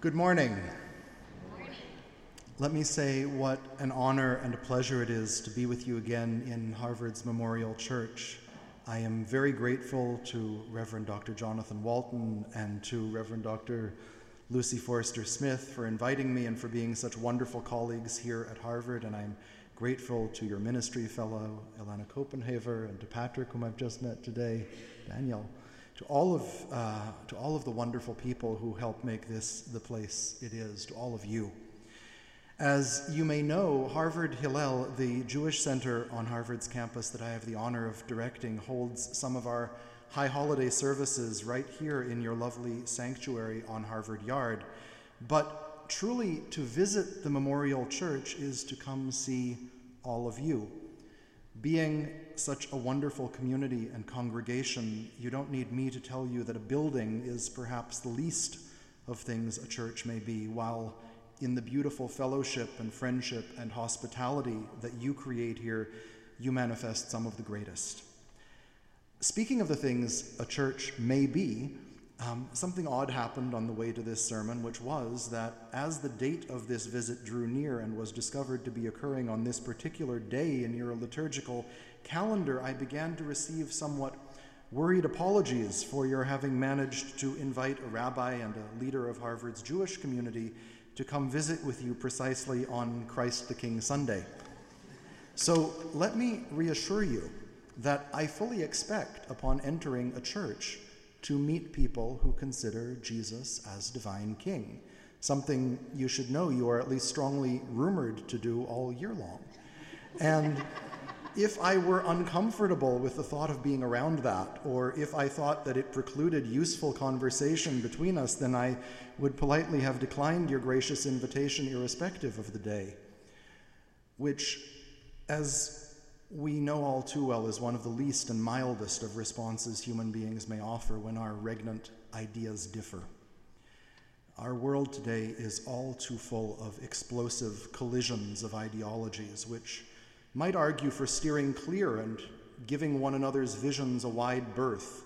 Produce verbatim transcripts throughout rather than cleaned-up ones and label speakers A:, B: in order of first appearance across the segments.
A: Good morning. Let me say what an honor and a pleasure it is to be with you again in Harvard's Memorial Church. I am very grateful to Reverend Doctor Jonathan Walton and to Reverend Doctor Lucy Forster Smith for inviting me and for being such wonderful colleagues here at Harvard, and I'm grateful to your ministry fellow, Ilana Copenhaver, and to Patrick, whom I've just met today, Daniel, to all of uh, to all of the wonderful people who help make this the place it is, to all of you. As you may know, Harvard Hillel, the Jewish center on Harvard's campus that I have the honor of directing, holds some of our high holiday services right here in your lovely sanctuary on Harvard Yard. But truly, to visit the Memorial Church is to come see all of you. Being such a wonderful community and congregation, you don't need me to tell you that a building is perhaps the least of things a church may be, while in the beautiful fellowship and friendship and hospitality that you create here, you manifest some of the greatest. Speaking of the things a church may be, um, something odd happened on the way to this sermon, which was that as the date of this visit drew near and was discovered to be occurring on this particular day in your liturgical calendar, I began to receive somewhat worried apologies for your having managed to invite a rabbi and a leader of Harvard's Jewish community to come visit with you precisely on Christ the King Sunday. So let me reassure you that I fully expect upon entering a church to meet people who consider Jesus as divine king, something you should know you are at least strongly rumored to do all year long. And if I were uncomfortable with the thought of being around that, or if I thought that it precluded useful conversation between us, then I would politely have declined your gracious invitation irrespective of the day, which, as we know all too well, is one of the least and mildest of responses human beings may offer when our regnant ideas differ. Our world today is all too full of explosive collisions of ideologies, which might argue for steering clear and giving one another's visions a wide berth.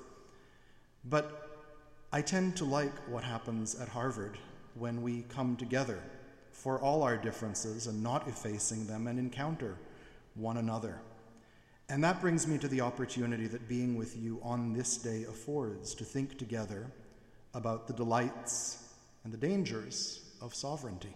A: But I tend to like what happens at Harvard when we come together for all our differences and not effacing them and encounter one another. And that brings me to the opportunity that being with you on this day affords to think together about the delights and the dangers of sovereignty.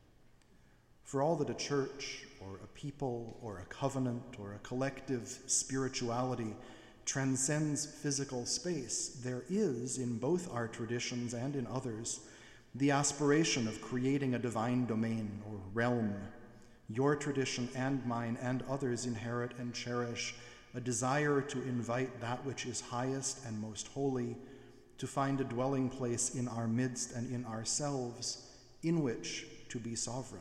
A: For all that a church or a people or a covenant or a collective spirituality transcends physical space, there is, in both our traditions and in others, the aspiration of creating a divine domain or realm. Your tradition and mine and others inherit and cherish a desire to invite that which is highest and most holy to find a dwelling place in our midst and in ourselves in which to be sovereign.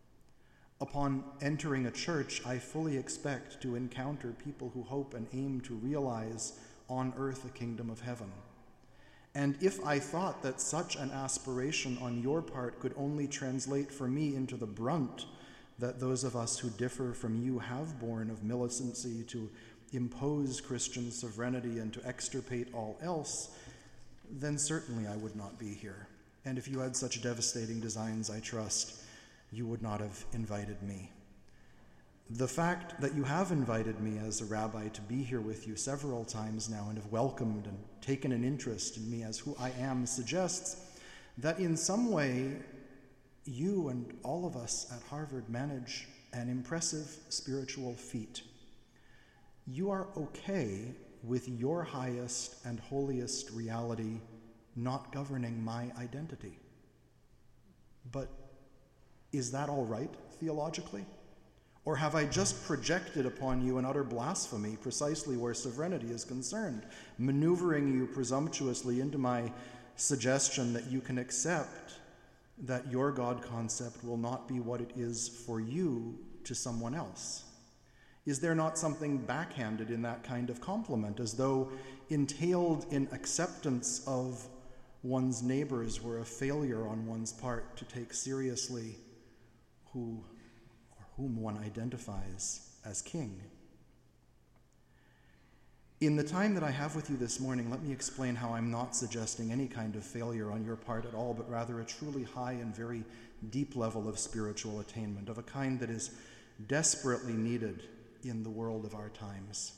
A: Upon entering a church, I fully expect to encounter people who hope and aim to realize on earth a kingdom of heaven. And if I thought that such an aspiration on your part could only translate for me into the brunt that those of us who differ from you have borne of militancy to impose Christian sovereignty and to extirpate all else, then certainly I would not be here. And if you had such devastating designs, I trust you would not have invited me. The fact that you have invited me as a rabbi to be here with you several times now and have welcomed and taken an interest in me as who I am suggests that in some way you and all of us at Harvard manage an impressive spiritual feat. You are okay with your highest and holiest reality not governing my identity. But is that all right theologically? Or have I just projected upon you an utter blasphemy precisely where sovereignty is concerned, maneuvering you presumptuously into my suggestion that you can accept that your God concept will not be what it is for you to someone else? Is there not something backhanded in that kind of compliment, as though entailed in acceptance of one's neighbors were a failure on one's part to take seriously who or whom one identifies as king? In the time that I have with you this morning, let me explain how I'm not suggesting any kind of failure on your part at all, but rather a truly high and very deep level of spiritual attainment, of a kind that is desperately needed in the world of our times.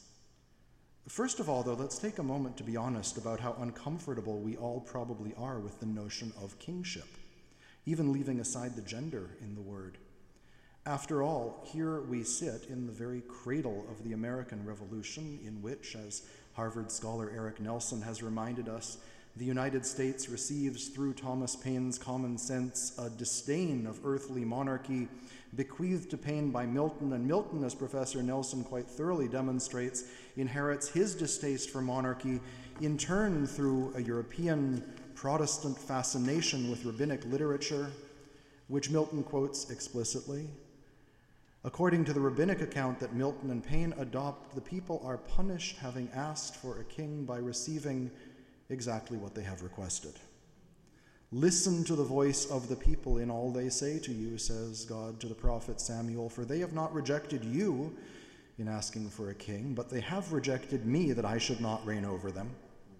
A: First of all, though, let's take a moment to be honest about how uncomfortable we all probably are with the notion of kingship, even leaving aside the gender in the word. After all, here we sit in the very cradle of the American Revolution, in which, as Harvard scholar Eric Nelson has reminded us, the United States receives through Thomas Paine's Common Sense a disdain of earthly monarchy bequeathed to Paine by Milton, and Milton, as Professor Nelson quite thoroughly demonstrates, inherits his distaste for monarchy in turn through a European Protestant fascination with rabbinic literature, which Milton quotes explicitly. According to the rabbinic account that Milton and Paine adopt, the people are punished having asked for a king by receiving exactly what they have requested. Listen to the voice of the people in all they say to you, says God to the prophet Samuel, for they have not rejected you in asking for a king, but they have rejected me that I should not reign over them.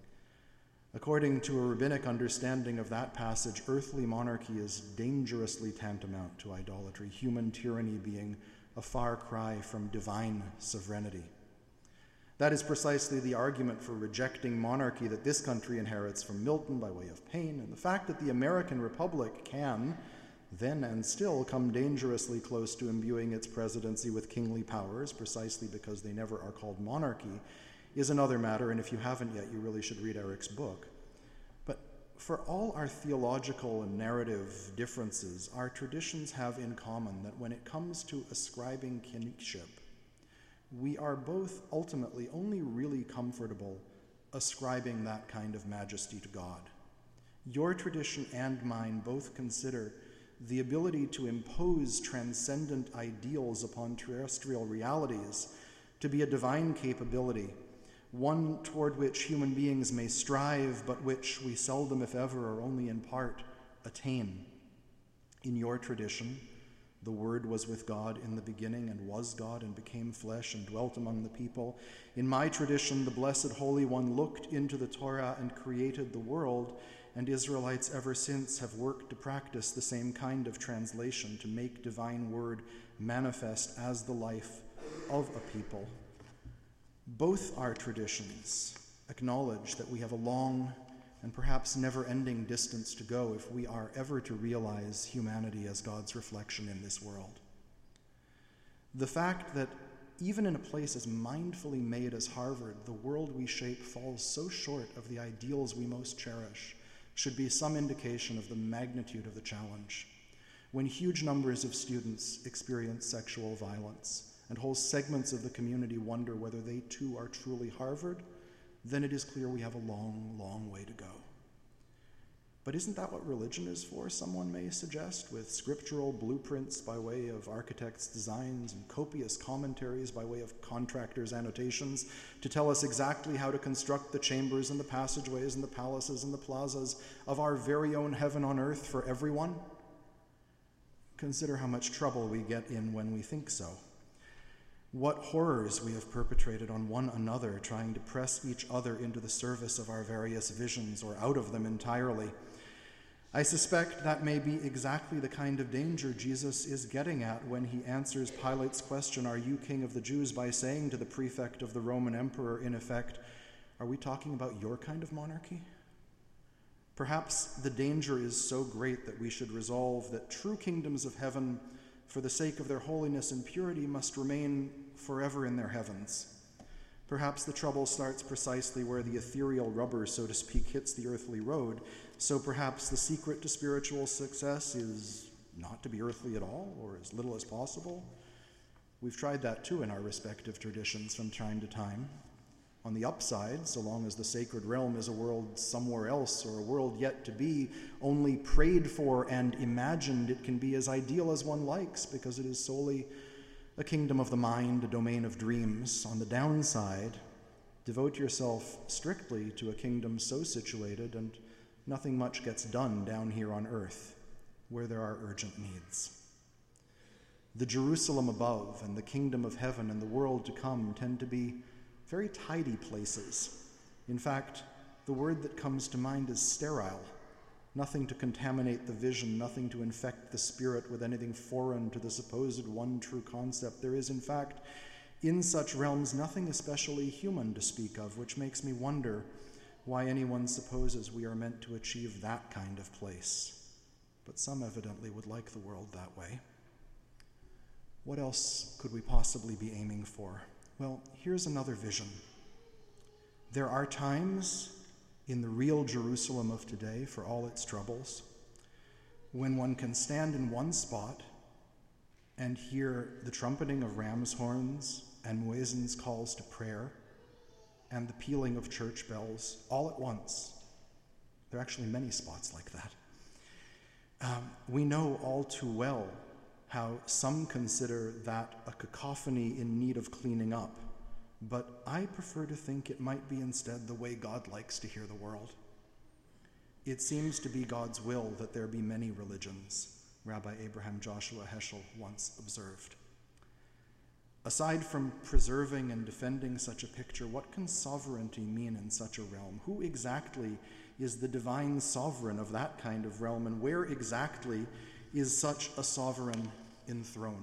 A: According to a rabbinic understanding of that passage, earthly monarchy is dangerously tantamount to idolatry, human tyranny being a far cry from divine sovereignty. That is precisely the argument for rejecting monarchy that this country inherits from Milton by way of Paine, and the fact that the American Republic can, then and still, come dangerously close to imbuing its presidency with kingly powers, precisely because they never are called monarchy, is another matter, and if you haven't yet, you really should read Eric's book. But for all our theological and narrative differences, our traditions have in common that when it comes to ascribing kingship, we are both ultimately only really comfortable ascribing that kind of majesty to God. Your tradition and mine both consider the ability to impose transcendent ideals upon terrestrial realities to be a divine capability, one toward which human beings may strive, but which we seldom, if ever, or only in part, attain. In your tradition, the Word was with God in the beginning and was God and became flesh and dwelt among the people. In my tradition, the Blessed Holy One looked into the Torah and created the world, and Israelites ever since have worked to practice the same kind of translation to make divine word manifest as the life of a people. Both our traditions acknowledge that we have a long and perhaps never-ending distance to go if we are ever to realize humanity as God's reflection in this world. The fact that even in a place as mindfully made as Harvard, the world we shape falls so short of the ideals we most cherish should be some indication of the magnitude of the challenge. When huge numbers of students experience sexual violence and whole segments of the community wonder whether they too are truly Harvard, then it is clear we have a long, long way to go. But isn't that what religion is for, someone may suggest, with scriptural blueprints by way of architects' designs and copious commentaries by way of contractors' annotations to tell us exactly how to construct the chambers and the passageways and the palaces and the plazas of our very own heaven on earth for everyone? Consider how much trouble we get in when we think so. What horrors we have perpetrated on one another, trying to press each other into the service of our various visions or out of them entirely. I suspect that may be exactly the kind of danger Jesus is getting at when he answers Pilate's question, "Are you king of the Jews?" by saying to the prefect of the Roman emperor, in effect, "Are we talking about your kind of monarchy?" Perhaps the danger is so great that we should resolve that true kingdoms of heaven, for the sake of their holiness and purity, must remain forever in their heavens. Perhaps the trouble starts precisely where the ethereal rubber, so to speak, hits the earthly road. So perhaps the secret to spiritual success is not to be earthly at all, or as little as possible. We've tried that too in our respective traditions from time to time. On the upside, so long as the sacred realm is a world somewhere else or a world yet to be, only prayed for and imagined, it can be as ideal as one likes because it is solely a kingdom of the mind, a domain of dreams. On the downside, devote yourself strictly to a kingdom so situated and nothing much gets done down here on earth where there are urgent needs. The Jerusalem above and the kingdom of heaven and the world to come tend to be very tidy places. In fact, the word that comes to mind is sterile. Nothing to contaminate the vision, nothing to infect the spirit with anything foreign to the supposed one true concept. There is, in fact, in such realms, nothing especially human to speak of, which makes me wonder why anyone supposes we are meant to achieve that kind of place. But some evidently would like the world that way. What else could we possibly be aiming for? Well, here's another vision. There are times in the real Jerusalem of today, for all its troubles, when one can stand in one spot and hear the trumpeting of ram's horns and muezzin's calls to prayer and the pealing of church bells all at once. There are actually many spots like that. Um, we know all too well how some consider that a cacophony in need of cleaning up, but I prefer to think it might be instead the way God likes to hear the world. It seems to be God's will that there be many religions, Rabbi Abraham Joshua Heschel once observed. Aside from preserving and defending such a picture, what can sovereignty mean in such a realm? Who exactly is the divine sovereign of that kind of realm, and where exactly is such a sovereign enthroned?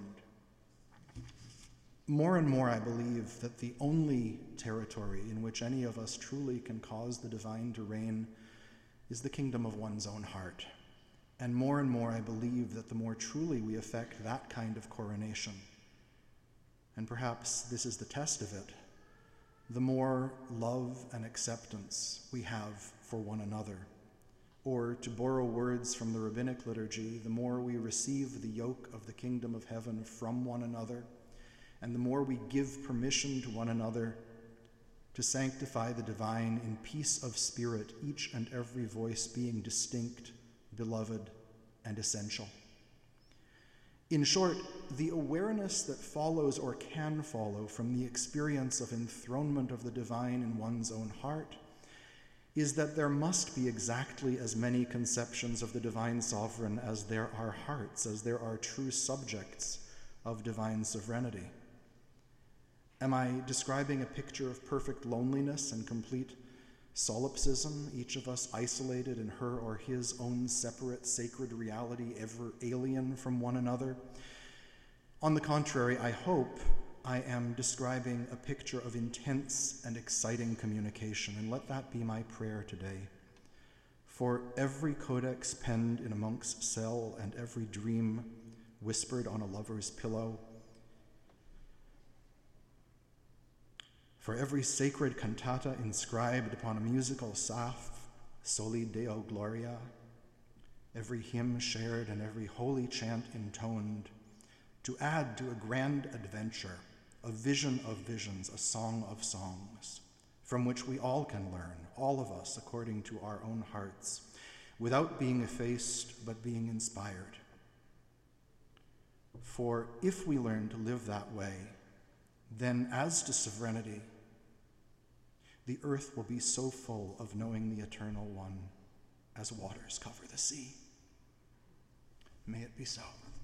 A: More and more I believe that the only territory in which any of us truly can cause the divine to reign is the kingdom of one's own heart. And more and more I believe that the more truly we effect that kind of coronation, and perhaps this is the test of it, the more love and acceptance we have for one another. Or, to borrow words from the rabbinic liturgy, the more we receive the yoke of the kingdom of heaven from one another, and the more we give permission to one another to sanctify the divine in peace of spirit, each and every voice being distinct, beloved, and essential. In short, the awareness that follows or can follow from the experience of enthronement of the divine in one's own heart is that there must be exactly as many conceptions of the divine sovereign as there are hearts, as there are true subjects of divine sovereignty. Am I describing a picture of perfect loneliness and complete solipsism, each of us isolated in her or his own separate sacred reality, ever alien from one another? On the contrary, I hope I am describing a picture of intense and exciting communication, and let that be my prayer today. For every codex penned in a monk's cell and every dream whispered on a lover's pillow, for every sacred cantata inscribed upon a musical salve, Soli Deo Gloria, every hymn shared and every holy chant intoned, to add to a grand adventure, a vision of visions, a song of songs, from which we all can learn, all of us according to our own hearts, without being effaced but being inspired. For if we learn to live that way, then as to sovereignty, the earth will be so full of knowing the Eternal One as waters cover the sea. May it be so.